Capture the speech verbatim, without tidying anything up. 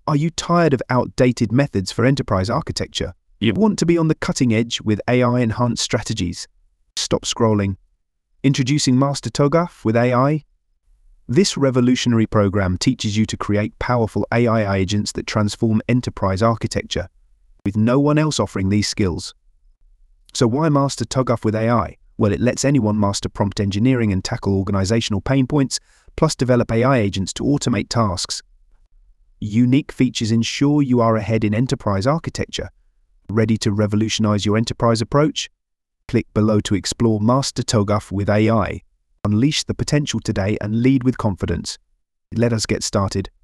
Are you tired of outdated methods for enterprise architecture? You want to be on the cutting edge with A I-enhanced strategies? Stop scrolling. Introducing Master TOGAF with A I. This revolutionary program teaches you to create powerful A I agents that transform enterprise architecture, with no one else offering these skills. So why master TOGAF with A I? Well, it lets anyone master prompt engineering and tackle organizational pain points, plus develop A I agents to automate tasks. Unique features ensure you are ahead in enterprise architecture. Ready to revolutionize your enterprise approach? Click below to explore Master TOGAF with A I. Unleash the potential today and lead with confidence. Let us get started.